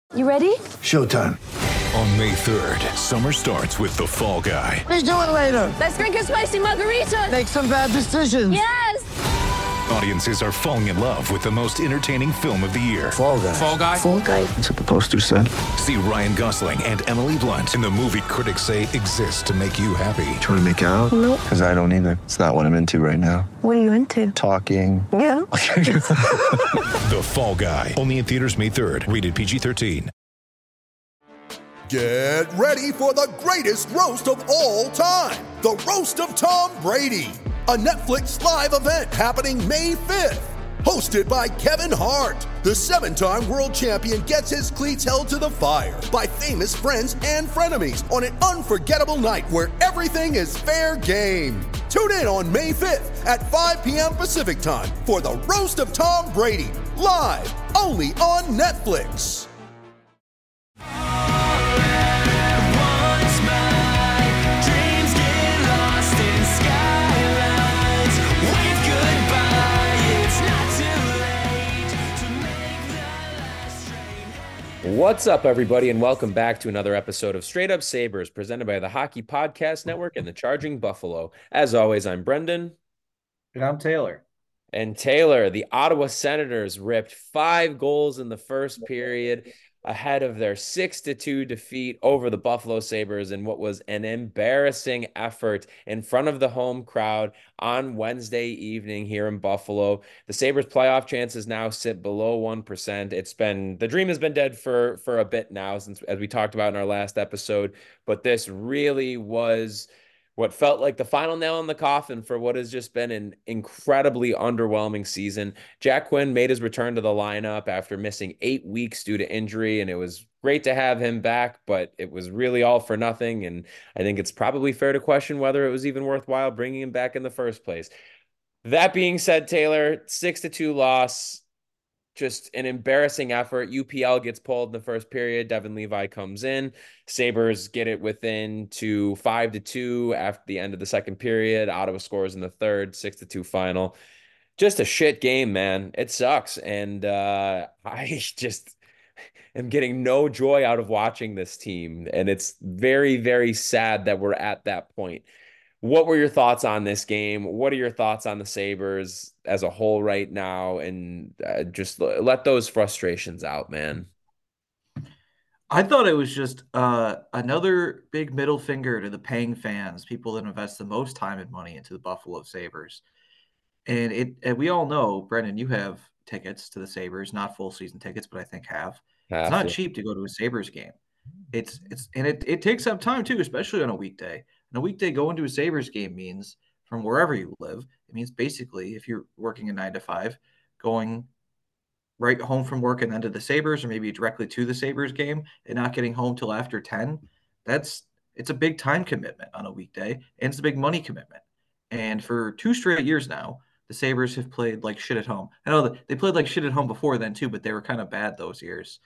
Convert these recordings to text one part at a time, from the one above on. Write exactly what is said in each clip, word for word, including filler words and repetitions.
You ready? Showtime. On May third, summer starts with The Fall Guy. Let's do it later. Let's drink a spicy margarita. Make some bad decisions. Yes! Audiences are falling in love with the most entertaining film of the year. Fall Guy. Fall Guy? Fall guy. That's what the poster said. See Ryan Gosling and Emily Blunt in the movie critics say exists to make you happy. Trying to make it out? Nope. Because I don't either. It's not what I'm into right now. What are you into? Talking. Yeah. The Fall Guy. Only in theaters May third. Rated P G thirteen. Get ready for the greatest roast of all time, the Roast of Tom Brady, a Netflix live event happening May fifth. Hosted by Kevin Hart, the seven-time world champion gets his cleats held to the fire by famous friends and frenemies on an unforgettable night where everything is fair game. Tune in on May fifth at five p.m. Pacific time for the Roast of Tom Brady, live only on Netflix. What's up, everybody, and welcome back to another episode of Straight Up Sabres, presented by the Hockey Podcast Network and the Charging Buffalo. As always, I'm Brendan. And I'm Taylor. And Taylor, the Ottawa Senators ripped five goals in the first period ahead of their six to two defeat over the Buffalo Sabres in what was an embarrassing effort in front of the home crowd on Wednesday evening here in Buffalo. The Sabres playoff chances now sit below one percent. It's been, the dream has been dead for, for a bit now, since, as we talked about in our last episode, but this really was what felt like the final nail in the coffin for what has just been an incredibly underwhelming season. Jack Quinn made his return to the lineup after missing eight weeks due to injury, and it was great to have him back, but it was really all for nothing, and I think it's probably fair to question whether it was even worthwhile bringing him back in the first place. That being said, Taylor, six to two loss, just an embarrassing effort. U P L gets pulled in the first period. Devin Levi comes in. Sabres get it within to five to two after the end of the second period. Ottawa scores in the third, six to two final. Just a shit game, man. It sucks. And uh, I just am getting no joy out of watching this team. And it's very, very sad that we're at that point. What were your thoughts on this game? What are your thoughts on the Sabres as a whole right now? And uh, just let those frustrations out, man. I thought it was just uh, another big middle finger to the paying fans, people that invest the most time and money into the Buffalo Sabres. And it, and we all know, Brendan, you have tickets to the Sabres, not full season tickets, but I think have. have it's not to. cheap to go to a Sabres game. It's it's and it, it takes up time too, especially on a weekday. And a weekday going to a Sabres game means, from wherever you live, it means basically, if you're working a nine to five, going right home from work and then to the Sabres, or maybe directly to the Sabres game and not getting home till after ten. That's it's a big time commitment on a weekday, and it's a big money commitment. And for two straight years now, the Sabres have played like shit at home. I know that they played like shit at home before then too, but they were kind of bad those years.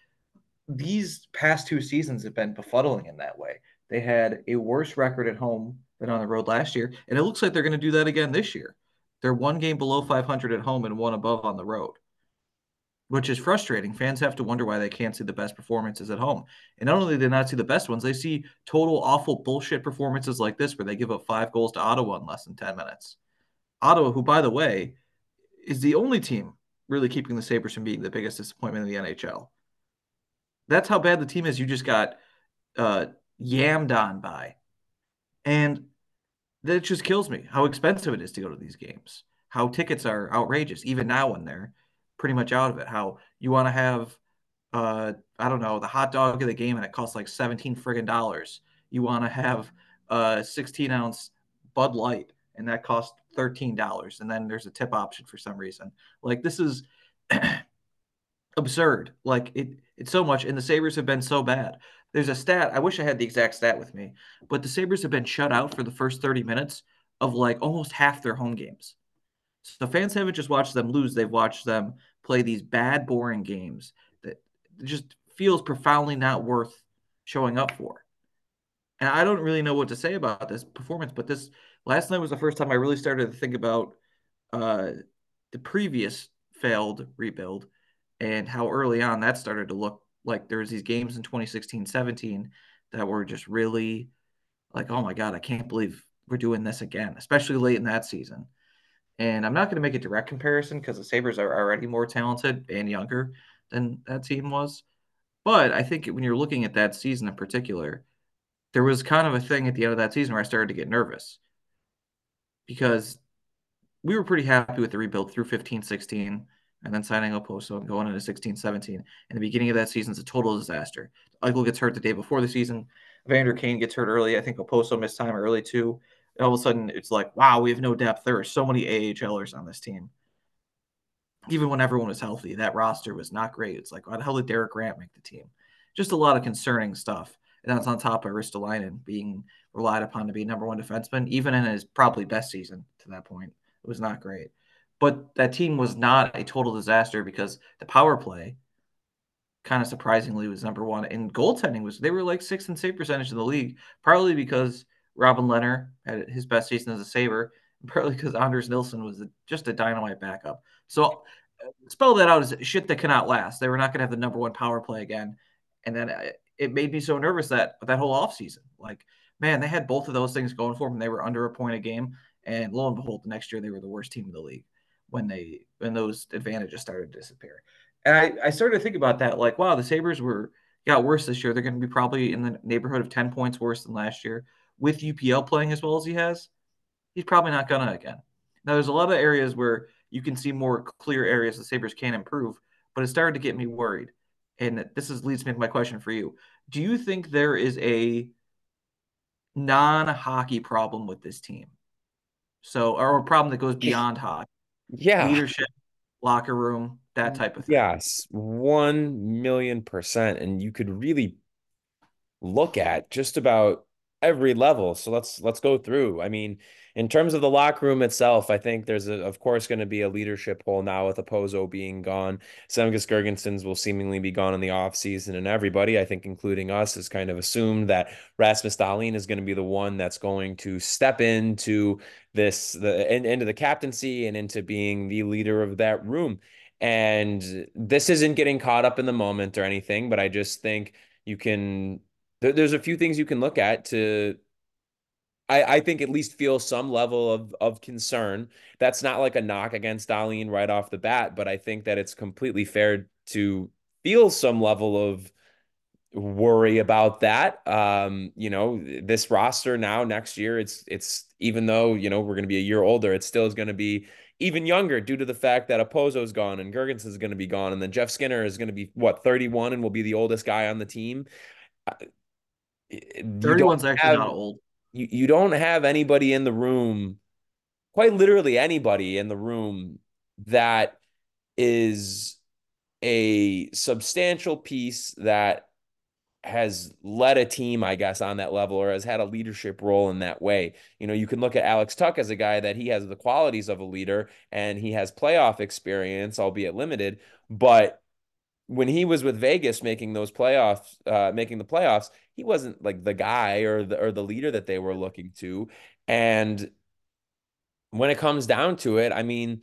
These past two seasons have been befuddling in that way. They had a worse record at home than on the road last year, and it looks like they're going to do that again this year. They're one game below five hundred at home and one above on the road, which is frustrating. Fans have to wonder why they can't see the best performances at home. And not only do they not see the best ones, they see total awful bullshit performances like this where they give up five goals to Ottawa in less than ten minutes. Ottawa, who, by the way, is the only team really keeping the Sabres from being the biggest disappointment in the N H L. That's how bad the team is. You just got uh, yammed on by. And that just kills me, how expensive it is to go to these games, how tickets are outrageous, even now when they're pretty much out of it, how you want to have, uh, I don't know, the hot dog of the game and it costs like seventeen friggin' dollars. You want to have a sixteen ounce Bud Light and that costs thirteen dollars. And then there's a tip option for some reason. Like, this is absurd. Like, it, it's so much. And the Sabres have been so bad. There's a stat. I wish I had the exact stat with me, but the Sabres have been shut out for the first thirty minutes of like almost half their home games. So fans haven't just watched them lose. They've watched them play these bad, boring games that just feels profoundly not worth showing up for. And I don't really know what to say about this performance, but this last night was the first time I really started to think about uh, the previous failed rebuild and how early on that started to look Like there was these games in twenty sixteen, seventeen that were just really like, oh my God, I can't believe we're doing this again, especially late in that season. And I'm not going to make a direct comparison because the Sabres are already more talented and younger than that team was. But I think when you're looking at that season in particular, there was kind of a thing at the end of that season where I started to get nervous because we were pretty happy with the rebuild through fifteen sixteen and then signing Okposo and going into sixteen seventeen. And the beginning of that season is a total disaster. Eichel gets hurt the day before the season. Vander Kane gets hurt early. I think Okposo missed time early too. And all of a sudden, it's like, wow, we have no depth. There are so many AHLers on this team. Even when everyone was healthy, that roster was not great. It's like, why the hell did Derek Grant make the team? Just a lot of concerning stuff. And that's on top of Ristolainen being relied upon to be number one defenseman, even in his probably best season to that point. It was not great. But that team was not a total disaster because the power play, kind of surprisingly, was number one. And goaltending was, they were like sixth in save percentage in the league, partly because Robin Lehner had his best season as a Sabre, and partly because Anders Nilsson was just a dynamite backup. So spell that out as shit that cannot last. They were not going to have the number one power play again. And then it made me so nervous that that whole offseason, like, man, they had both of those things going for them. They were under a point a game. And lo and behold, the next year they were the worst team in the league when they when those advantages started to disappear. And I, I started to think about that, like, wow, the Sabres were got worse this year. They're going to be probably in the neighborhood of ten points worse than last year. With U P L playing as well as he has, he's probably not going to again. Now, there's a lot of areas where you can see more clear areas the Sabres can improve, but it started to get me worried. And this is leads me to my question for you. Do you think there is a non-hockey problem with this team? So, or a problem that goes beyond hockey? Yeah. Leadership, locker room, that type of thing. Yes, one million percent. And you could really look at just about every level. So let's let's go through. I mean, in terms of the locker room itself, I think there's, a, of course, going to be a leadership hole now with Okposo being gone. Zemgus Girgensons will seemingly be gone in the offseason, and everybody, I think, including us, has kind of assumed that Rasmus Dahlin is going to be the one that's going to step into this, the in, into the captaincy and into being the leader of that room. And this isn't getting caught up in the moment or anything, but I just think you can, there's a few things you can look at to, I, I think, at least feel some level of, of concern. That's not like a knock against Dahlin right off the bat, but I think that it's completely fair to feel some level of worry about that. Um, you know, this roster now next year, it's, it's, even though, you know, we're going to be a year older, it still is going to be even younger due to the fact that Okposo is gone and Girgensons is going to be gone. And then Jeff Skinner is going to be, what, thirty-one and will be the oldest guy on the team. thirty-one's actually have, not old. You, you don't have anybody in the room, quite literally anybody in the room, that is a substantial piece that has led a team, I guess, on that level, or has had a leadership role in that way. You know, you can look at Alex Tuch as a guy that he has the qualities of a leader and he has playoff experience, albeit limited, but when he was with Vegas making those playoffs, uh, making the playoffs, he wasn't like the guy or the or the leader that they were looking to. And when it comes down to it, I mean,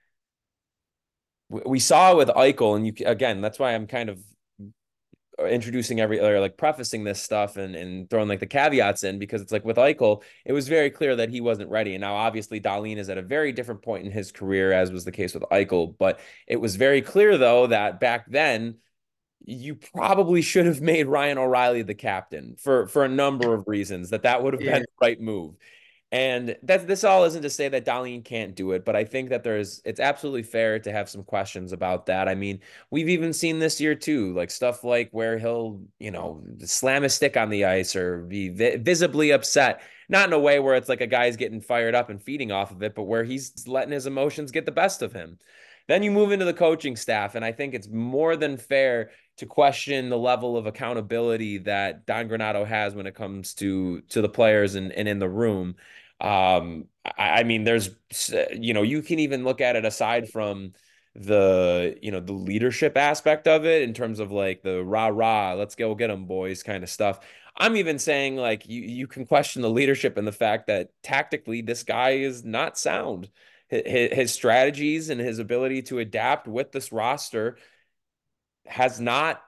we saw with Eichel, and you again, that's why I'm kind of introducing every or like prefacing this stuff and, and throwing like the caveats in, because it's like with Eichel, it was very clear that he wasn't ready. And now obviously Dahlin is at a very different point in his career, as was the case with Eichel. But it was very clear, though, that back then you probably should have made Ryan O'Reilly the captain for, for a number of reasons, that that would have yeah. been the right move. And that this all isn't to say that Dahlin can't do it, but I think that there's, it's absolutely fair to have some questions about that. I mean, we've even seen this year too, like stuff like where he'll, you know, slam a stick on the ice or be vi- visibly upset, not in a way where it's like a guy's getting fired up and feeding off of it, but where he's letting his emotions get the best of him. Then you move into the coaching staff, and I think it's more than fair to question the level of accountability that Don Granato has when it comes to to the players and, and in the room. Um, I, I mean, there's, you know, you can even look at it aside from the, you know, the leadership aspect of it in terms of like the rah rah, let's go get them boys kind of stuff. I'm even saying like you you can question the leadership and the fact that tactically this guy is not sound. His, his strategies and his ability to adapt with this roster has not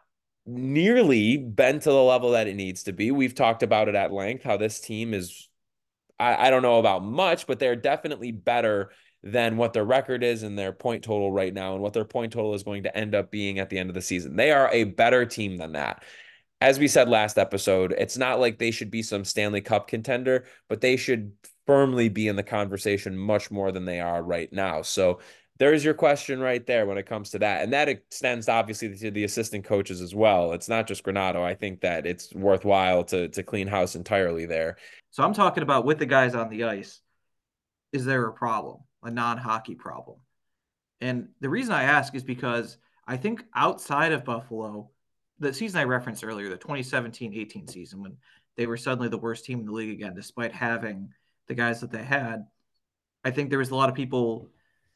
nearly been to the level that it needs to be. We've talked about it at length, how this team is, I, I don't know about much, but they're definitely better than what their record is and their point total right now and what their point total is going to end up being at the end of the season. They are a better team than that. As we said last episode, it's not like they should be some Stanley Cup contender, but they should firmly be in the conversation much more than they are right now. So there's your question right there when it comes to that. And that extends obviously to the assistant coaches as well. It's not just Granato. I think that it's worthwhile to to clean house entirely there. So I'm talking about with the guys on the ice, is there a problem, a non-hockey problem? And the reason I ask is because I think outside of Buffalo, the season I referenced earlier, the twenty seventeen eighteen season, when they were suddenly the worst team in the league again, despite having the guys that they had, I think there was a lot of people.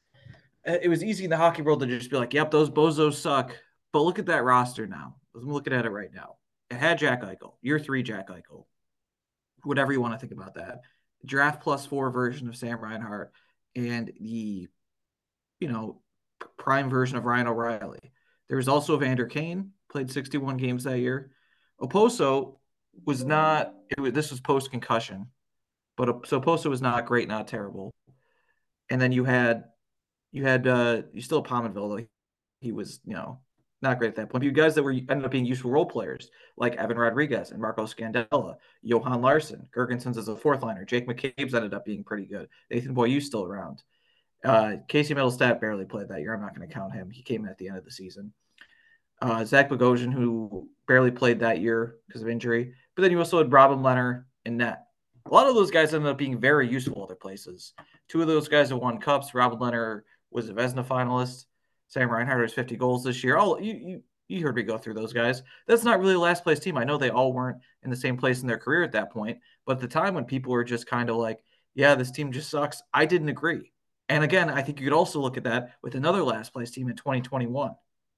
It was easy in the hockey world to just be like, yep, those bozos suck. But look at that roster now. I'm looking at it right now. It had Jack Eichel, year three Jack Eichel, whatever you want to think about that. Draft plus four version of Sam Reinhart and the, you know, prime version of Ryan O'Reilly. There was also Evander Kane, played sixty-one games that year. Oposo was not, it was, this was post-concussion, but so Oposo was not great, not terrible. And then you had, you had, uh, you still Pominville, though he was, you know, not great at that point. But you guys that were ended up being useful role players like Evan Rodriguez and Marco Scandella, Johan Larsson, Gergensons as a fourth liner, Jake McCabe's ended up being pretty good. Nathan Boyou still around. Uh, Casey Middlestat barely played that year. I'm not going to count him. He came in at the end of the season. Uh, Zach Bogosian, who barely played that year because of injury. But then you also had Robin Leonard and net. A lot of those guys ended up being very useful other places. Two of those guys have won cups. Robin Leonard was a Vezina finalist. Sam Reinhart has fifty goals this year. Oh, you, you you heard me go through those guys. That's not really a last place team. I know they all weren't in the same place in their career at that point. But at the time when people were just kind of like, yeah, this team just sucks, I didn't agree. And again, I think you could also look at that with another last place team in twenty twenty-one.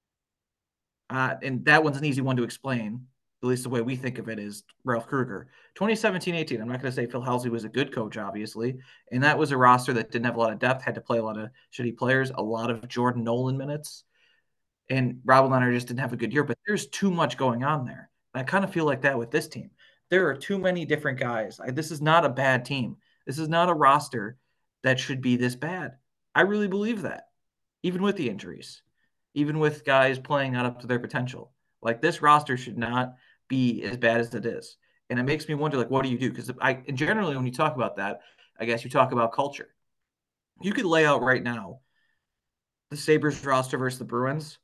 Uh, and that one's an easy one to explain, at least the way we think of it, is Ralph Kruger. twenty seventeen eighteen, I'm not going to say Phil Halsey was a good coach, obviously. And that was a roster that didn't have a lot of depth, had to play a lot of shitty players, a lot of Jordan Nolan minutes. And Robin Leonard just didn't have a good year. But there's too much going on there. And I kind of feel like that with this team. There are too many different guys. I, this is not a bad team. This is not a roster that should be this bad. I really believe that, even with the injuries, even with guys playing not up to their potential. Like, this roster should not be as bad as it is. And it makes me wonder, like, what do you do? Because I and generally when you talk about that, I guess you talk about culture. You could lay out right now the Sabres roster versus the Bruins.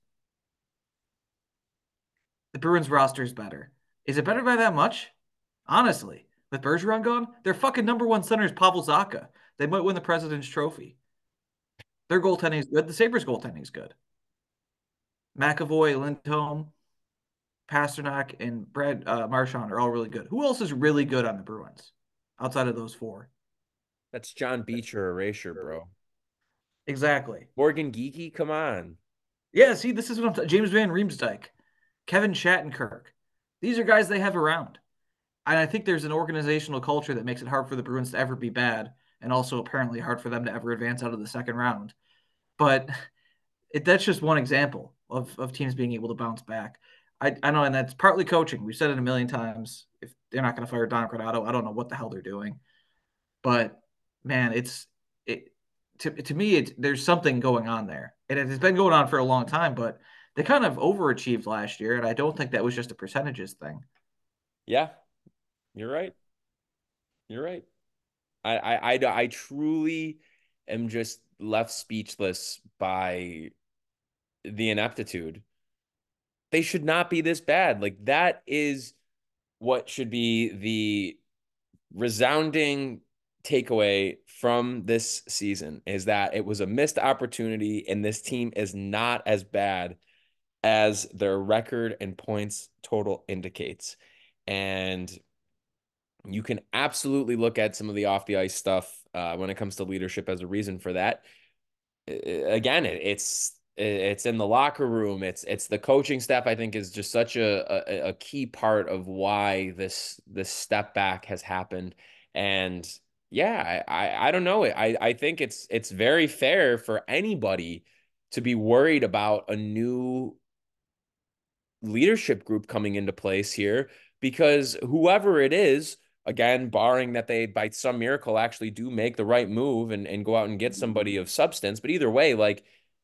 The Bruins roster is better. Is it better by that much? Honestly, with Bergeron gone, their fucking number one center is Pavel Zacha. They might win the President's Trophy. Their goaltending is good. The Sabres goaltending is good. McAvoy, Lindholm, Pasternak, and Brad uh, Marchand are all really good. Who else is really good on the Bruins outside of those four? That's John Beecher erasure, bro. Exactly. Morgan Geekie, come on. Yeah, see, this is what I'm talking. James Van Riemsdyk, Kevin Shattenkirk. These are guys they have around. And I think there's an organizational culture that makes it hard for the Bruins to ever be bad, and also apparently hard for them to ever advance out of the second round. But it, that's just one example of, of teams being able to bounce back. I, I know, and that's partly coaching. We've said it a million times. If they're not going to fire Don Granato, I don't know what the hell they're doing. But, man, it's it to, to me, it, there's something going on there. And it has been going on for a long time, but they kind of overachieved last year, and I don't think that was just a percentages thing. Yeah, you're right. You're right. I, I, I, I truly am just left speechless by the ineptitude. They should not be this bad. Like, that is what should be the resounding takeaway from this season, is that it was a missed opportunity, and this team is not as bad as their record and points total indicates. And you can absolutely look at some of the off the ice stuff uh, when it comes to leadership as a reason for that. Again, it, it's it's in the locker room. It's it's the coaching staff, I think, is just such a, a, a key part of why this this step back has happened. And yeah, I, I, I don't know. I, I think it's it's very fair for anybody to be worried about a new leadership group coming into place here, because whoever it is, again, barring that they by some miracle actually do make the right move and, and go out and get somebody of substance. But either way, like,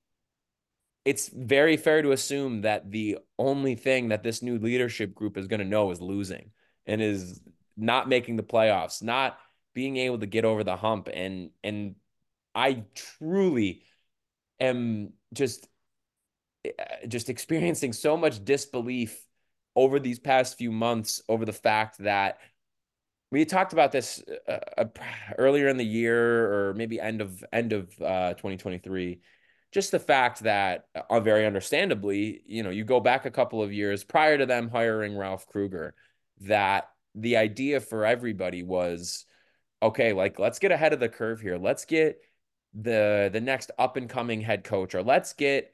it's very fair to assume that the only thing that this new leadership group is going to know is losing and is not making the playoffs, not being able to get over the hump. And and I truly am just just experiencing so much disbelief over these past few months over the fact that we talked about this uh, uh, earlier in the year, or maybe end of end of uh, twenty twenty-three. Just the fact that, uh, very understandably, you know, you go back a couple of years prior to them hiring Ralph Kruger, that the idea for everybody was, okay, like, let's get ahead of the curve here. Let's get the the next up and coming head coach, or let's get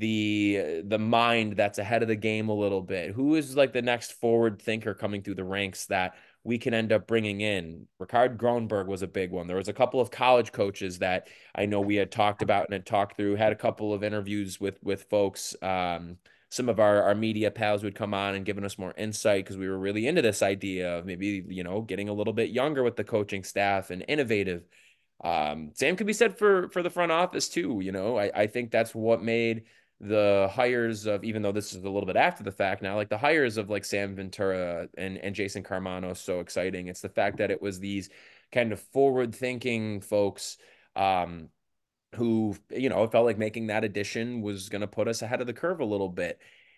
the the mind that's ahead of the game a little bit. Who is like the next forward thinker coming through the ranks that we can end up bringing in? Ricard Gronberg was a big one. There was a couple of college coaches that I know we had talked about and had talked through, had a couple of interviews with with folks. Um, some of our, our media pals would come on and giving us more insight, because we were really into this idea of maybe, you know, getting a little bit younger with the coaching staff and innovative. Um, same could be said for for the front office too. You know, I, I think that's what made the hires of, even though this is a little bit after the fact now, like the hires of like Sam Ventura and, and Jason Carmano, so exciting. It's the fact that it was these kind of forward thinking folks, um, who, you know, felt like making that addition was going to put us ahead of the curve a little bit.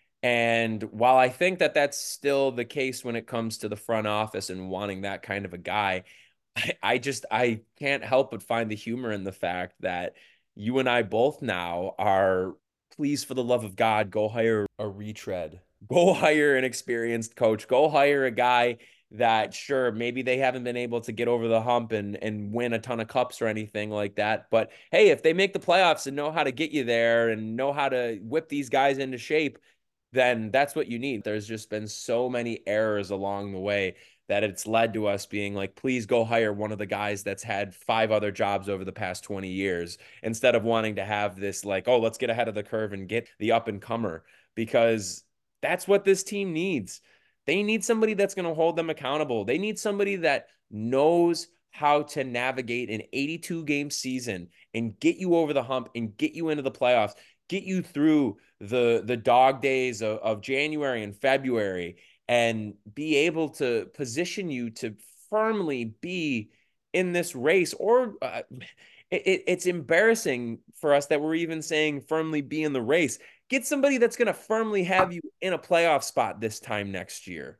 And while I think that that's still the case when it comes to the front office and wanting that kind of a guy, I, I just, I can't help but find the humor in the fact that you and I both now are, please, for the love of God, go hire a retread. Go hire an experienced coach. Go hire a guy that, sure, maybe they haven't been able to get over the hump and, and win a ton of cups or anything like that. But hey, if they make the playoffs and know how to get you there and know how to whip these guys into shape, then that's what you need. There's just been so many errors along the way that it's led to us being like, please go hire one of the guys that's had five other jobs over the past twenty years, instead of wanting to have this like, oh, let's get ahead of the curve and get the up and comer, because that's what this team needs. They need somebody that's going to hold them accountable. They need somebody that knows how to navigate an eighty-two game season and get you over the hump and get you into the playoffs, get you through the, the dog days of, of January and February, and be able to position you to firmly be in this race. Or uh, it, it's embarrassing for us that we're even saying firmly be in the race. Get somebody that's going to firmly have you in a playoff spot this time next year.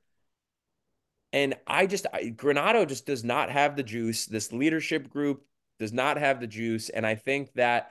And I just, I, Granato just does not have the juice. This leadership group does not have the juice. And I think that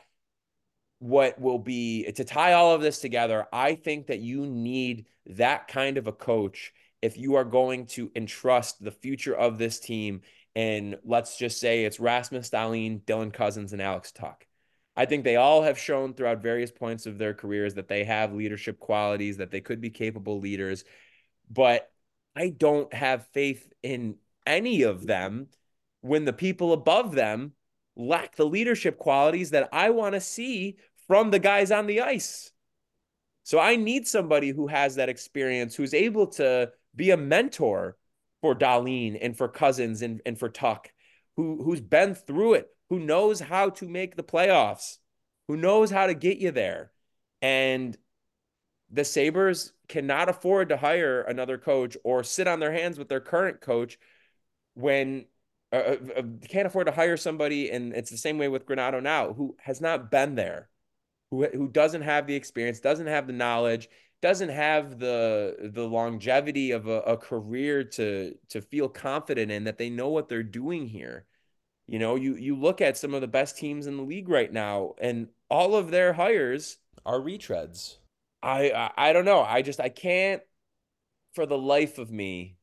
what will be, to tie all of this together, I think that you need that kind of a coach if you are going to entrust the future of this team. And let's just say it's Rasmus Dahlin, Dylan Cousins, and Alex Tuch. I think they all have shown throughout various points of their careers that they have leadership qualities, that they could be capable leaders. But I don't have faith in any of them when the people above them lack the leadership qualities that I want to see from the guys on the ice. So I need somebody who has that experience, who's able to be a mentor for Dahlin and for Cousins and, and for Tuch, who, who's been through it, who knows how to make the playoffs, who knows how to get you there. And the Sabres cannot afford to hire another coach or sit on their hands with their current coach when uh, uh, can't afford to hire somebody. And it's the same way with Granato now, who has not been there, who, who doesn't have the experience, doesn't have the knowledge, doesn't have the, the longevity of a, a career to, to feel confident in that they know what they're doing here. You know, you, you look at some of the best teams in the league right now, and all of their hires are retreads. I, I, I don't know. I just, I can't for the life of me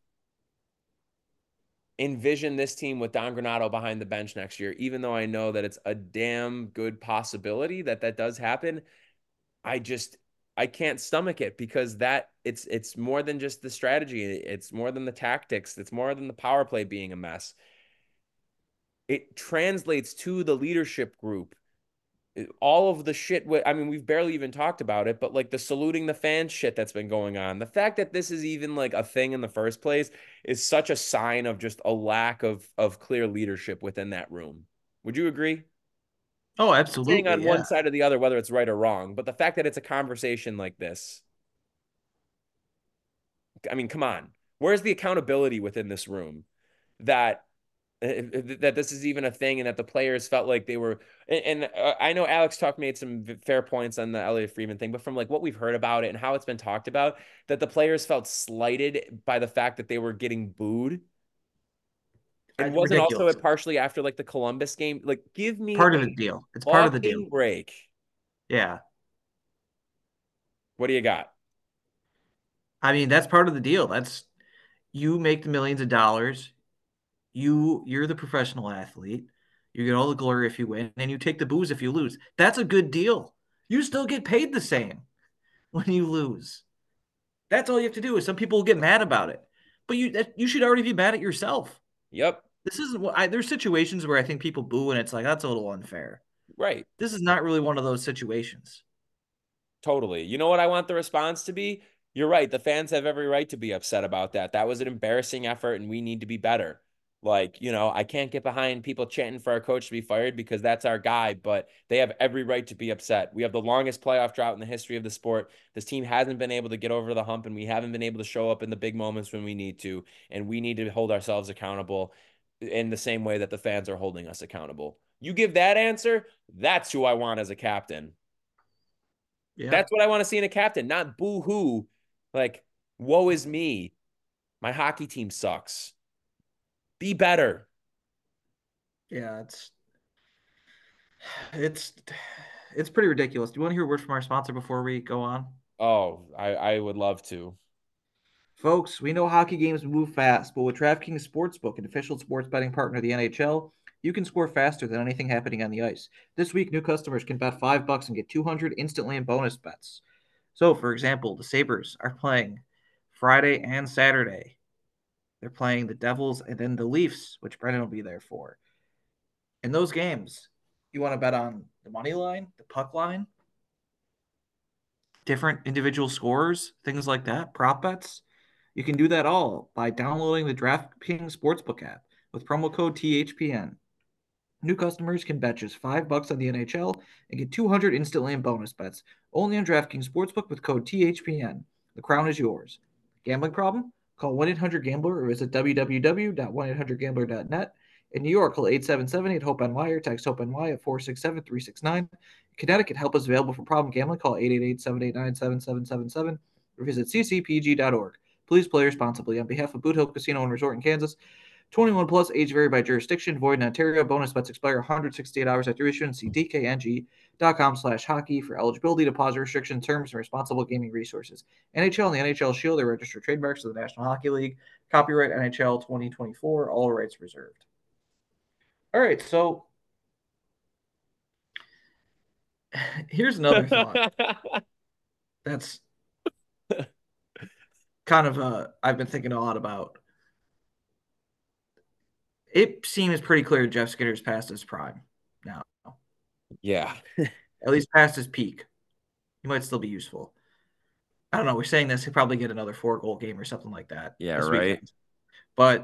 envision this team with Don Granato behind the bench next year, even though I know that it's a damn good possibility that that does happen. I just, I can't stomach it, because that it's, it's more than just the strategy. It's more than the tactics. It's more than the power play being a mess. It translates to the leadership group all of the shit. I mean, we've barely even talked about it, but like the saluting the fans shit that's been going on. The fact that this is even like a thing in the first place is such a sign of just a lack of of clear leadership within that room. Would you agree? Oh, Saying absolutely. on Yeah. one side or the other, whether it's right or wrong, but the fact that it's a conversation like this, I mean, come on. Where's the accountability within this room that that this is even a thing and that the players felt like they were and, and uh, I know Alex Tuck made some fair points on the Elliot Freeman thing, but from like what we've heard about it and how it's been talked about, that the players felt slighted by the fact that they were getting booed. And It's wasn't also ridiculous. it partially after like the Columbus game? Like, give me Part of a the deal. It's part of the deal. fucking break. Yeah. What do you got? I mean, that's part of the deal. That's you make the millions of dollars. You you're the professional athlete. You get all the glory if you win, and you take the booze if you lose. That's a good deal. You still get paid the same when you lose. That's all you have to do. Is some people get mad about it, but you that, you should already be mad at yourself. Yep. This isn't what I, there's situations where I think people boo, and it's like that's a little unfair. Right. This is not really one of those situations. Totally. You know what I want the response to be? You're right. The fans have every right to be upset about that. That was an embarrassing effort, and we need to be better. Like, you know, I can't get behind people chanting for our coach to be fired because that's our guy, but they have every right to be upset. We have the longest playoff drought in the history of the sport. This team hasn't been able to get over the hump, and we haven't been able to show up in the big moments when we need to, and we need to hold ourselves accountable in the same way that the fans are holding us accountable. You give that answer, that's who I want as a captain. Yeah. That's what I want to see in a captain, not boo-hoo. Like, woe is me. My hockey team sucks. Be better. Yeah, it's it's it's pretty ridiculous. Do you want to hear a word from our sponsor before we go on? Oh, I, I would love to. Folks, we know hockey games move fast, but with DraftKings Sportsbook, an official sports betting partner of the N H L, you can score faster than anything happening on the ice. This week, new customers can bet five bucks and get two hundred instantly in bonus bets. So, for example, the Sabres are playing Friday and Saturday. They're playing the Devils and then the Leafs, which Brendan will be there for. In those games, you want to bet on the money line, the puck line, different individual scores, things like that, prop bets. You can do that all by downloading the DraftKings Sportsbook app with promo code T H P N. New customers can bet just five bucks on the N H L and get two hundred instantly in bonus bets only on DraftKings Sportsbook with code T H P N. The crown is yours. Gambling problem? Call one eight hundred gambler or visit w w w dot one eight hundred gambler dot net. In New York, call eight seven seven eight hope N Y or text HOPE-NY at four six seven three six nine. In Connecticut, help is available for problem gambling. Call eight eight eight seven eight nine seven seven seven seven or visit c c p g dot org. Please play responsibly. On behalf of Boot Hill Casino and Resort in Kansas, twenty-one plus, age vary by jurisdiction, void in Ontario. Bonus bets expire one hundred sixty-eight hours after issuance. See d k n g dot com slash hockey for eligibility, deposit restriction, terms, and responsible gaming resources. N H L and the N H L Shield are registered trademarks of the National Hockey League. Copyright N H L twenty twenty-four. All rights reserved. All right, so here's another thought that's kind of uh, I've been thinking a lot about. It seems pretty clear Jeff Skinner's past his prime now. Yeah. At least past his peak. He might still be useful. I don't know. We're saying this. He'll probably get another four-goal game or something like that. Yeah, this right. weekend. But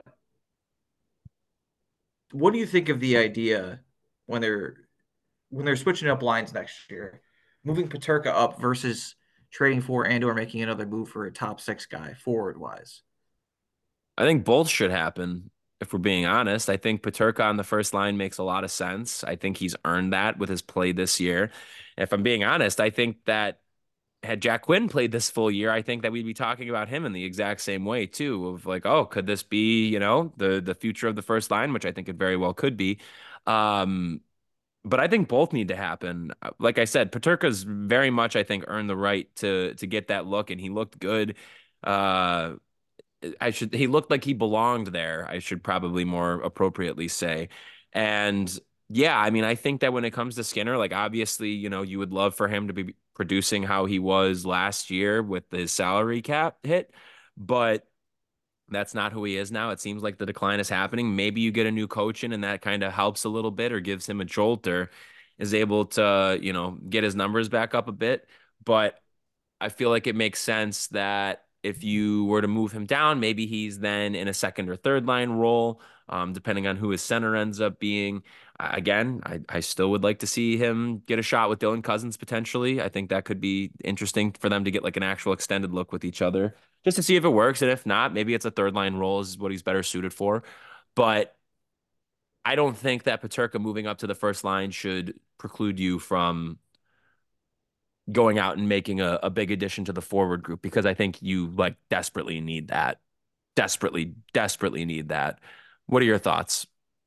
what do you think of the idea when they're when they're switching up lines next year, moving Peterka up versus trading for and or making another move for a top six guy forward-wise? I think both should happen. If we're being honest, I think Peterka on the first line makes a lot of sense. I think he's earned that with his play this year. If I'm being honest, I think that had Jack Quinn played this full year, I think that we'd be talking about him in the exact same way too, of like, oh, could this be, you know, the the future of the first line, which I think it very well could be. Um, but I think both need to happen. Like I said, Peterka's very much, I think, earned the right to to get that look, and he looked good. Uh, I should he looked like he belonged there. I should probably more appropriately say. And yeah, I mean, I think that when it comes to Skinner, like obviously, you know, you would love for him to be producing how he was last year with his salary cap hit, but that's not who he is now. It seems like the decline is happening. Maybe you get a new coach in and that kind of helps a little bit or gives him a jolt or is able to, you know, get his numbers back up a bit. But I feel like it makes sense that if you were to move him down, maybe he's then in a second or third line role, um, depending on who his center ends up being. Uh, again, I, I still would like to see him get a shot with Dylan Cousins potentially. I think that could be interesting for them to get like an actual extended look with each other just to see if it works. And if not, maybe it's a third line role is what he's better suited for. But I don't think that Peterka moving up to the first line should preclude you from going out and making a, a big addition to the forward group because I think you like desperately need that. Desperately, desperately need that. What are your thoughts?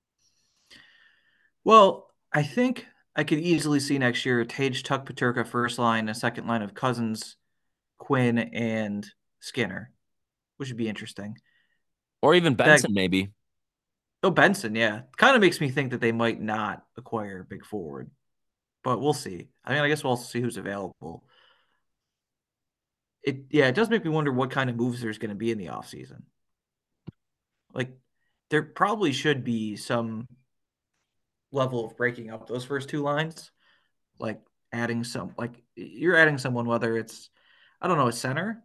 Well, I think I could easily see next year Tage, Tuck, Peterka first line, a second line of Cousins, Quinn, and Skinner, which would be interesting. Or even That Benson, maybe. oh Benson, yeah, kind of makes me think that they might not acquire a big forward, but we'll see. I mean, I guess we'll also see who's available. It yeah, it does make me wonder what kind of moves there's going to be in the offseason. Like, there probably should be some level of breaking up those first two lines, like adding some, like you're adding someone, whether it's, I don't know, a center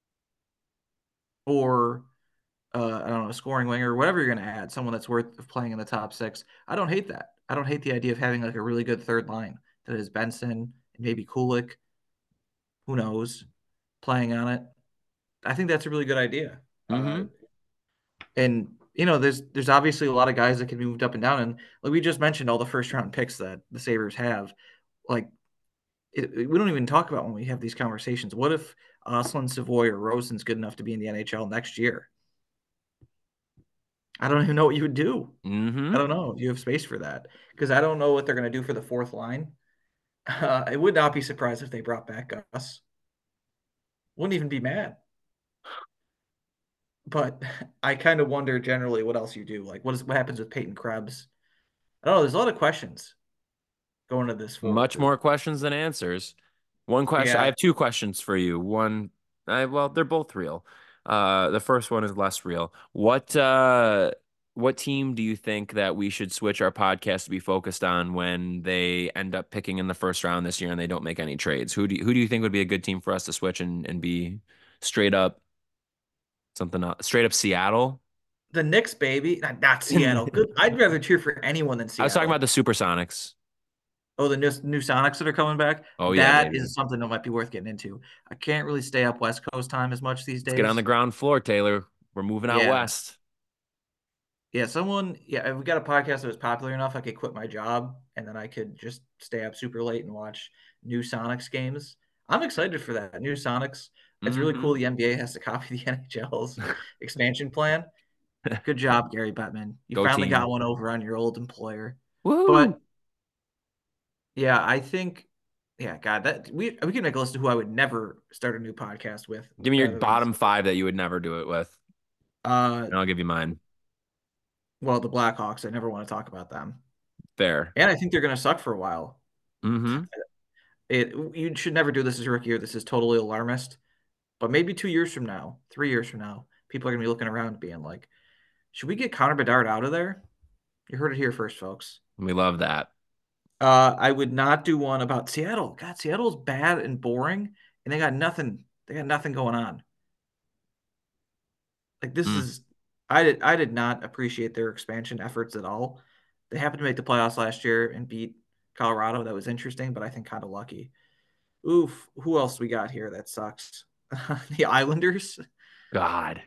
or uh, I don't know, a scoring winger, whatever you're going to add, someone that's worth of playing in the top six. I don't hate that. I don't hate the idea of having like a really good third line that is Benson, maybe Kulik, who knows, playing on it. I think that's a really good idea. Uh, Mm-hmm. and you know, there's there's obviously a lot of guys that can be moved up and down, and like we just mentioned, all the first round picks that the Sabres have, like it, it- we don't even talk about when we have these conversations. What if Oslin, Savoy, or Rosen's good enough to be in the N H L next year? I don't even know what you would do. I Mm-hmm. don't know. You have space for that because I don't know what they're going to do for the fourth line. Uh, I would not be surprised if they brought back Gus. Wouldn't even be mad. But I kind of wonder generally what else you do. Like, what is what happens with Peyton Krebs? I don't know. There's a lot of questions going to this forward Much group. more questions than answers. One question. I Yeah, have two questions for you. One, I, well, they're both real. Uh, the first one is less real. What uh, what team do you think that we should switch our podcast to be focused on when they end up picking in the first round this year and they don't make any trades? Who do you, who do you think would be a good team for us to switch and, and be straight up something else, straight up Seattle? the Knicks, baby, not, not Seattle. Good. I'd rather cheer for anyone than I was talking about Seattle. the Supersonics. Oh, the new, new Sonics that are coming back. Oh yeah, That baby. is something that might be worth getting into. I can't really stay up West Coast time as much these Let's get on the days. ground floor, Taylor. We're moving out Yeah, west. yeah. Someone, yeah. If we got a podcast that was popular enough, I could quit my job and then I could just stay up super late and watch new Sonics games. I'm excited for that. New Sonics. It's really cool. Hmm. The N B A has to copy the N H L's expansion plan. Good job, Gary Bettman. You Go finally got team. one over on your old employer. Woo! But yeah, I think, yeah, God, that we we can make a list of who I would never start a new podcast with, Give me your rather than bottom five that you would never do it with, uh, and I'll give you mine. well, the Blackhawks. I never want to talk about them, Fair. and I think they're going to suck for a while. Mm-hmm. It you should never do this as a rookie year. This is totally alarmist. But maybe two years from now, three years from now, people are going to be looking around, being like, "Should we get Connor Bedard out of there?" You heard it here first, folks. We love that. Uh, I would not do one about Seattle. God, Seattle's bad and boring, and they got nothing. They got nothing going on. Like this Mm. is, I did I did not appreciate their expansion efforts at all. They happened to make the playoffs last year and beat Colorado. That was interesting, but I think kind of lucky. Oof, who else we got here that sucks? The Islanders. God.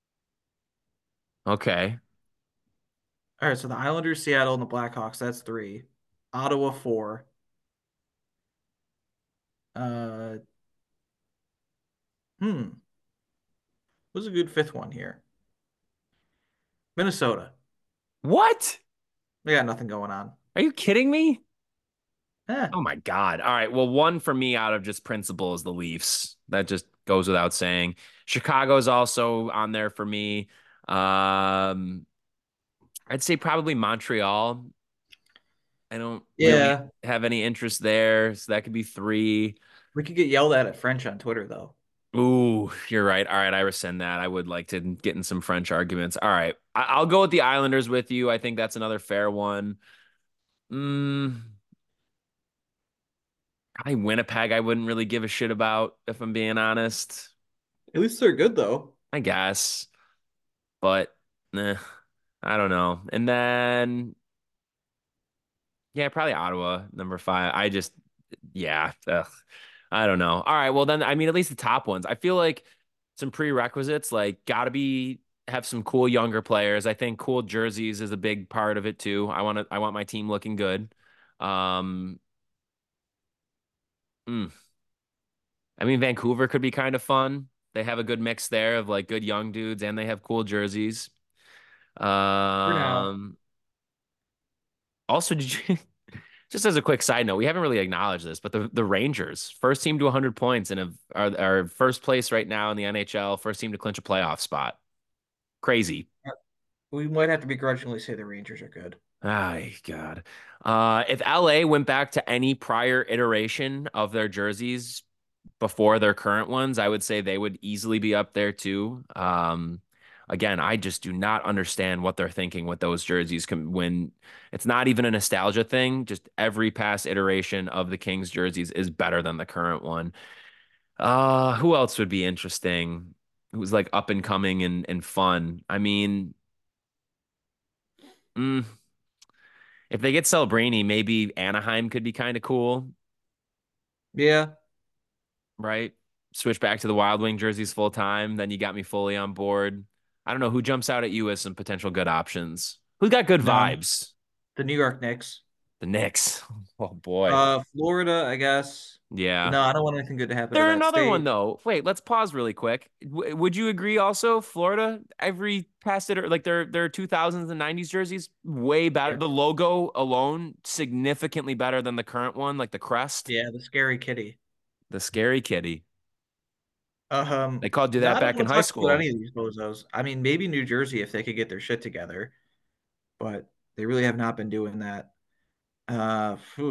Okay. All right, so the Islanders, Seattle, and the Blackhawks. That's three. Ottawa four. Uh, hmm. What's a good fifth one here? Minnesota. What? They got nothing going on. Are you kidding me? Eh, Oh my God. All right. Well, one for me out of just principle is the Leafs. That just goes without saying. Chicago's also on there for me. Um, I'd say probably Montreal. I don't really yeah. have any interest there, so that could be three. We could get yelled at at French on Twitter though. Ooh, you're right. All right, I rescind that. I would like to get in some French arguments. All right, I- I'll go with the Islanders with you. I think that's another fair one. Mm, Probably Winnipeg, I wouldn't really give a shit about, if I'm being honest. At least they're good though. I guess. But eh, I don't know. And then yeah, probably Ottawa, number five. I just yeah, ugh, I don't know. All right, well then I mean at least the top ones. I feel like some prerequisites, like gotta be have some cool younger players. I think cool jerseys is a big part of it too. I want to I want my team looking good. Um mm, I mean Vancouver could be kind of fun. They have a good mix there of like good young dudes and they have cool jerseys. For now. Um Also, did you just as a quick side note, we haven't really acknowledged this, but the, the Rangers, first team to one hundred points and have, are, are first place right now in the N H L, first team to clinch a playoff spot. Crazy. We might have to begrudgingly say the Rangers are good. My God. Uh, if L A went back to any prior iteration of their jerseys before their current ones, I would say they would easily be up there too. Um, again, I just do not understand what they're thinking with those jerseys when it's not even a nostalgia thing. Just every past iteration of the Kings jerseys is better than the current one. Uh, who else would be interesting? Who's like up and coming and, and fun? I mean, mm, if they get Celebrini, maybe Anaheim could be kind of cool, Yeah. right? Switch back to the Wild Wing jerseys full time. Then you got me fully on board. I don't know who jumps out at you as some potential good options. Who's got good None. vibes? The New York Knicks. The Knicks. Oh boy. Uh, Florida, I guess. Yeah. No, I don't want anything good to happen to They're that another one state. though. Wait, let's pause really quick. W would you agree also, Florida, every past it like their their two thousands and nineties jerseys way better. The logo alone significantly better than the current one, like the crest. Yeah, the scary kitty. The scary kitty. Um, They called you that not back in everyone high talks about school. any of these bozos. I mean, maybe New Jersey if they could get their shit together, but they really have not been doing that. Uh, phew.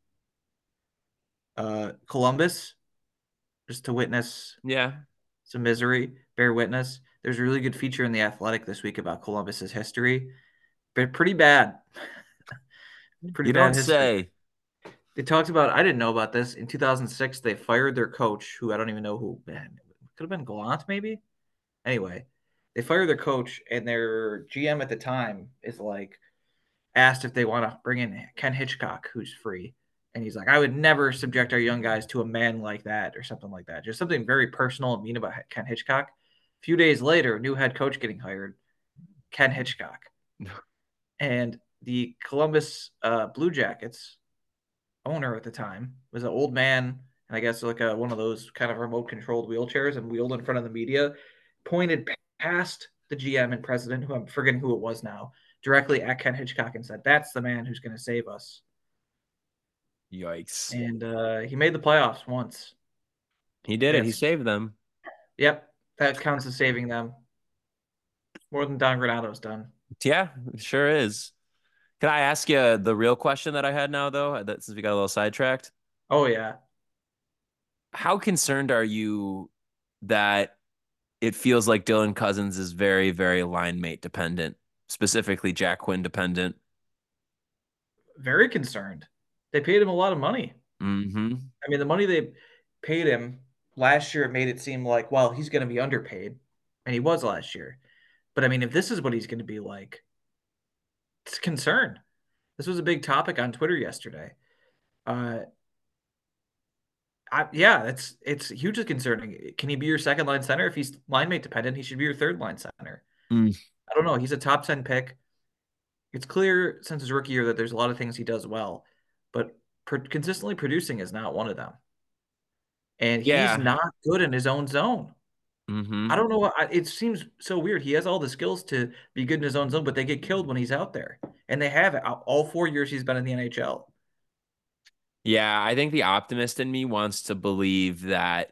uh, Columbus, just to witness Yeah. some misery, bear witness. There's a really good feature in The Athletic this week about Columbus's history, but pretty bad. Pretty You bad don't history. say. They talked about, I didn't know about this. In two thousand six, they fired their coach, who I don't even know who, man, could have been Gallant, maybe. Anyway, they fired their coach, and their G M at the time is like asked if they want to bring in Ken Hitchcock, who's free. And he's like, I would never subject our young guys to a man like that or something like that. Just something very personal and mean about Ken Hitchcock. A few days later, new head coach getting hired, Ken Hitchcock. And the Columbus uh, Blue Jackets owner at the time was an old man, and I guess like a, one of those kind of remote controlled wheelchairs, and wheeled in front of the media, pointed past the G M and president, who I'm forgetting who it was now, directly at Ken Hitchcock and said, "That's the man who's going to save us." Yikes. And uh, he made the playoffs once. He did it. He That's saved them. Yep, that counts as saving them. More than Don Granado's done. Yeah, it sure is. Can I ask you the real question that I had now, though, that since we got a little sidetracked? Oh yeah. How concerned are you that it feels like Dylan Cousins is very, very line mate dependent, specifically Jack Quinn dependent? Very concerned. They paid him a lot of money. Mm-hmm. I mean, the money they paid him last year, it made it seem like, well, he's going to be underpaid. And he was last year. But I mean, if this is what he's going to be like, it's a concern. This was a big topic on Twitter yesterday. Uh, I, yeah, it's it's hugely concerning. Can he be your second line center? If he's line mate dependent, he should be your third line center. Mm. I don't know. He's a top ten pick. It's clear since his rookie year that there's a lot of things he does well, but per- consistently producing is not one of them. And he's Yeah. not good in his own zone. Mm-hmm. I don't know. I- It seems so weird. He has all the skills to be good in his own zone, but they get killed when he's out there. And they have all four years he's been in the N H L. Yeah, I think the optimist in me wants to believe that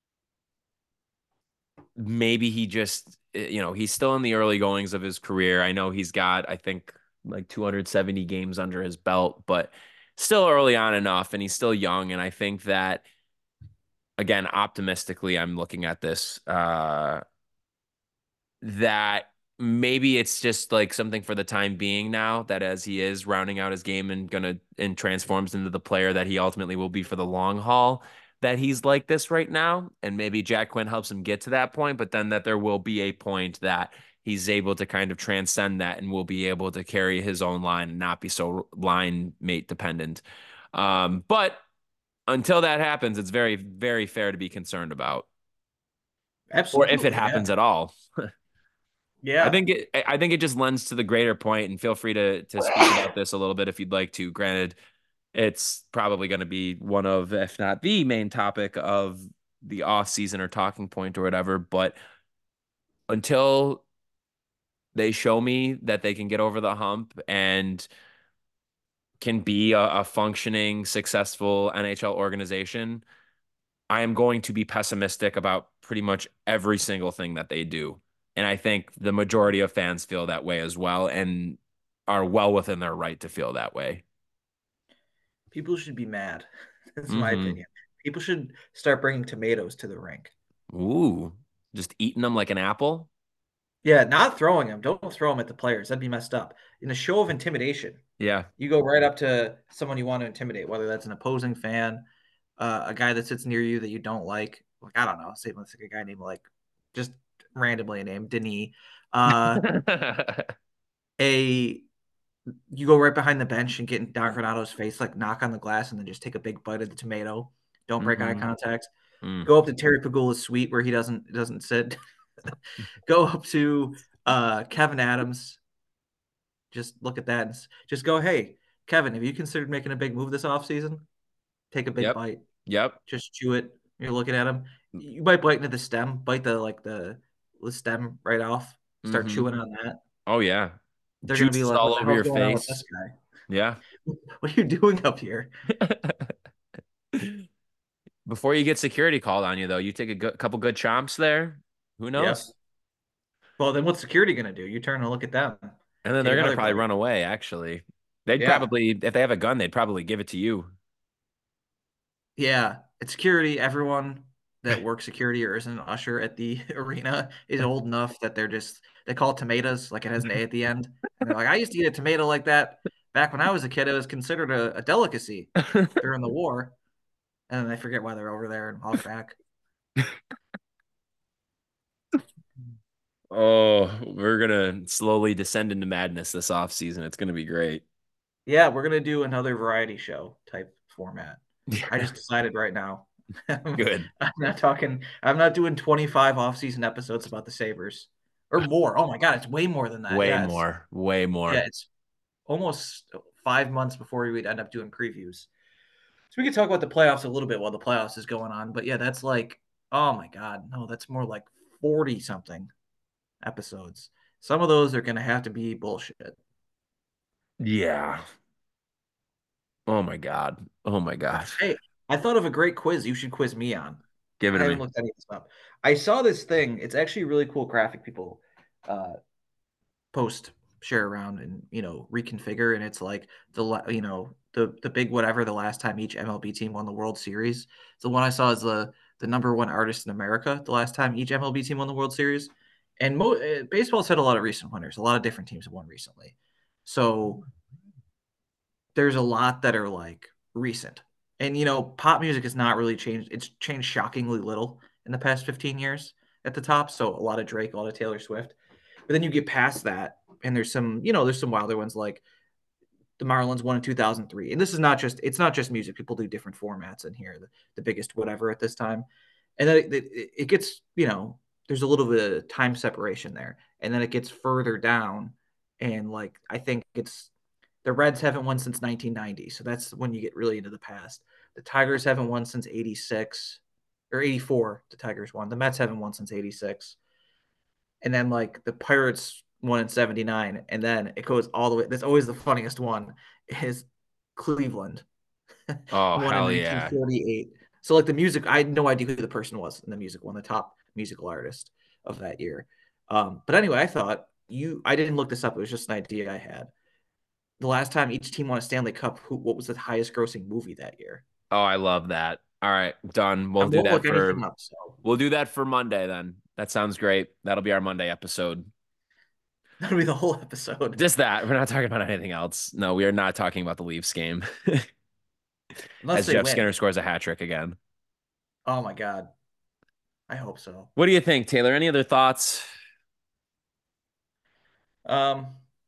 maybe he just, eh, you know, he's still in the early goings of his career. I know he's got, I think, like two hundred seventy games under his belt, but still early on enough, and he's still young. And I think that, again, optimistically, I'm looking at this, uh, that maybe it's just like something for the time being now that as he is rounding out his game and gonna and transforms into the player that he ultimately will be for the long haul, that he's like this right now. And maybe Jack Quinn helps him get to that point, but then that there will be a point that he's able to kind of transcend that and will be able to carry his own line and not be so line mate dependent. Um, but until that happens, it's very, very fair to be concerned about. Or if it Absolutely, yeah. happens at all. Yeah. I think it I think it just lends to the greater point, and feel free to to speak about this a little bit if you'd like to. Granted, it's probably going to be one of, if not the main topic of the off season or talking point or whatever, but until they show me that they can get over the hump and can be a, a functioning, successful N H L organization, I am going to be pessimistic about pretty much every single thing that they do. And I think the majority of fans feel that way as well and are well within their right to feel that way. People should be mad. That's mm-hmm. my opinion. People should start bringing tomatoes to the rink. Ooh, just eating them like an apple? Yeah, not throwing them. Don't throw them at the players. That'd be messed up. In a show of intimidation, yeah, you go right up to someone you want to intimidate, whether that's an opposing fan, uh, a guy that sits near you that you don't like. Like, I don't know. Say let's like a guy named like just randomly named Denis. Uh, a you go right behind the bench and get in Don Granato's face, like knock on the glass and then just take a big bite of the tomato. Don't break mm-hmm. eye contact. Mm. Go up to Terry Pegula's suite where he doesn't doesn't sit. Go up to uh, Kevin Adams. Just look at that and just go, hey, Kevin, have you considered making a big move this offseason? Take a big yep. bite. Yep. Just chew it. You're looking at him. You might bite into the stem, bite the like the, the stem right off. Start mm-hmm. chewing on that. Oh yeah. They're gonna be like all over your face. This guy? Yeah. What are you doing up here? Before you get security called on you, though, you take a good, couple good chomps there. Who knows? Yes. Well, then what's security going to do? You turn and look at them. And then they're going to probably run away, actually. They'd yeah. probably, if they have a gun, they'd probably give it to you. Yeah. It's security. Everyone that works security or is an usher at the arena is old enough that they're just, they call it tomatoes, like it has an A at the end. And they're like, I used to eat a tomato like that. Back when I was a kid, it was considered a, a delicacy during the war. And then I forget why they're over there and walk back. Oh, we're going to slowly descend into madness this off season. It's going to be great. Yeah, we're going to do another variety show type format. I just decided right now. Good. I'm not talking, I'm not doing twenty-five off-season episodes about the Sabres or more. Oh my God, it's way more than that. Way yeah, more. Way more. Yeah, it's almost five months before we would end up doing previews. So we can talk about the playoffs a little bit while the playoffs is going on. But yeah, that's like, oh my God, no, that's more like forty something episodes. Some of those are going to have to be bullshit. Yeah. Oh my God. Oh my gosh. Hey, I thought of a great quiz you should quiz me on. Give it I to haven't me. looked any of this up. I saw this thing. It's actually a really cool graphic people uh, post, share around, and you know reconfigure. And it's like the you know the the big whatever the last time each M L B team won the World Series. The one I saw is the the number one artist in America the last time each M L B team won the World Series. And mo- baseball's had a lot of recent winners. A lot of different teams have won recently. So there's a lot that are like recent. And, you know, pop music has not really changed. It's changed shockingly little in the past fifteen years at the top. So a lot of Drake, a lot of Taylor Swift. But then you get past that, and there's some, you know, there's some wilder ones like the Marlins won in two thousand three. And this is not just, it's not just music. People do different formats in here, the, the biggest whatever at this time. And then it, it, it gets, you know, there's a little bit of time separation there. And then it gets further down. And like, I think it's, the Reds haven't won since nineteen ninety. So that's when you get really into the past. The Tigers haven't won since eighty-six or eighty-four. The Tigers won. The Mets haven't won since eighty-six. And then like the Pirates won in seventy-nine. And then it goes all the way. That's always the funniest one is Cleveland. Oh, won hell in yeah. nineteen forty-eight. So like the music, I had no idea who the person was in the music one, the top musical artist of that year. Um, but anyway, I thought you, I didn't look this up. It was just an idea I had. The last time each team won a Stanley Cup, who, what was the highest grossing movie that year? Oh, I love that. All right, done. We'll do that for up, so. We'll do that for Monday then. That sounds great. That'll be our Monday episode. That'll be the whole episode. Just that. We're not talking about anything else. No, we are not talking about the Leafs game. Unless As they Jeff win. Skinner scores a hat trick again. Oh my God. I hope so. What do you think, Taylor? Any other thoughts? Um,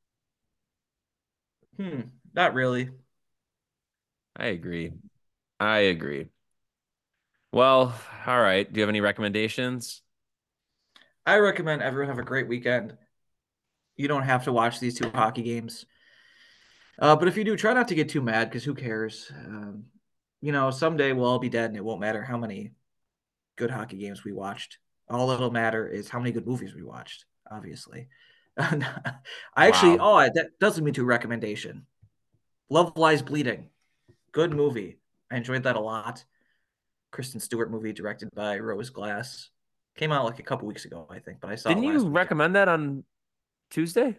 hmm, not really. I agree. I agree. Well, all right. Do you have any recommendations? I recommend everyone have a great weekend. You don't have to watch these two hockey games. Uh, but if you do, try not to get too mad because who cares? Um, you know, someday we'll all be dead and it won't matter how many good hockey games we watched. All that'll matter is how many good movies we watched, obviously. I actually, Wow. oh, that does lead me to a recommendation. Love Lies Bleeding. Good movie. I enjoyed that a lot. Kristen Stewart movie directed by Rose Glass. Came out like a couple weeks ago, I think, but I saw Didn't it last you weekend. recommend that on Tuesday?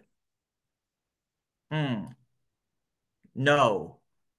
Hmm. No.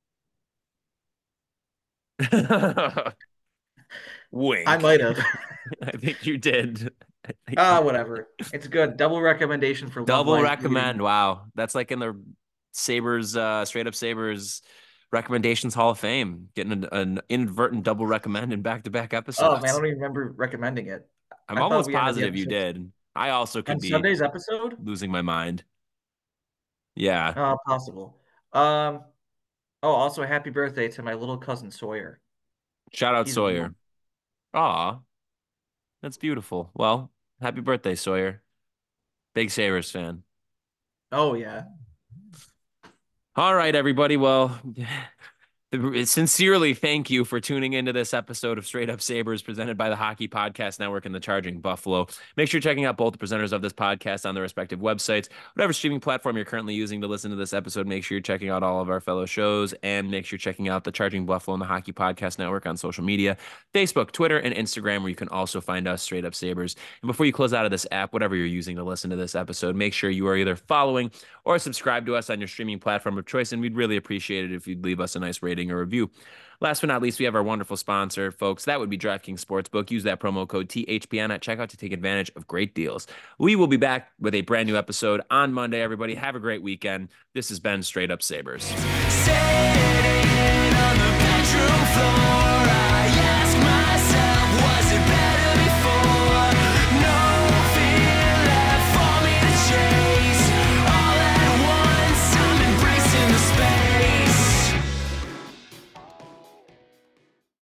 Wink. I might have. I think you did. Ah, whatever. It's good. Double recommendation for Love Double Lies recommend. Bleeding. Wow. That's like in the Sabres, uh, straight up Sabres recommendations Hall of Fame. Getting an, an inadvertent double recommend in back to back episodes. Oh man, I don't even remember recommending it. I'm I thought almost we ended the positive you episode did. I also could on be Sunday's episode. losing my mind. Yeah. Oh, possible. Um. Oh, also happy birthday to my little cousin Sawyer. Shout out He's Sawyer. one. Aw. That's beautiful. Well, happy birthday, Sawyer. Big Sabres fan. Oh yeah. All right, everybody. Well, sincerely thank you for tuning into this episode of Straight Up Sabres presented by the Hockey Podcast Network and the Charging Buffalo. Make sure you're checking out both the presenters of this podcast on their respective websites. Whatever streaming platform you're currently using to listen to this episode, make sure you're checking out all of our fellow shows and make sure you're checking out the Charging Buffalo and the Hockey Podcast Network on social media, Facebook, Twitter, and Instagram, where you can also find us, Straight Up Sabres. And before you close out of this app, whatever you're using to listen to this episode, make sure you are either following or subscribe to us on your streaming platform of choice, and we'd really appreciate it if you'd leave us a nice rating or review. Last but not least, we have our wonderful sponsor, folks. That would be DraftKings Sportsbook. Use that promo code T H P N at checkout to take advantage of great deals. We will be back with a brand new episode on Monday, everybody. Have a great weekend. This has been Straight Up Sabres. Sitting on the bedroom floor, I ask myself, was it better?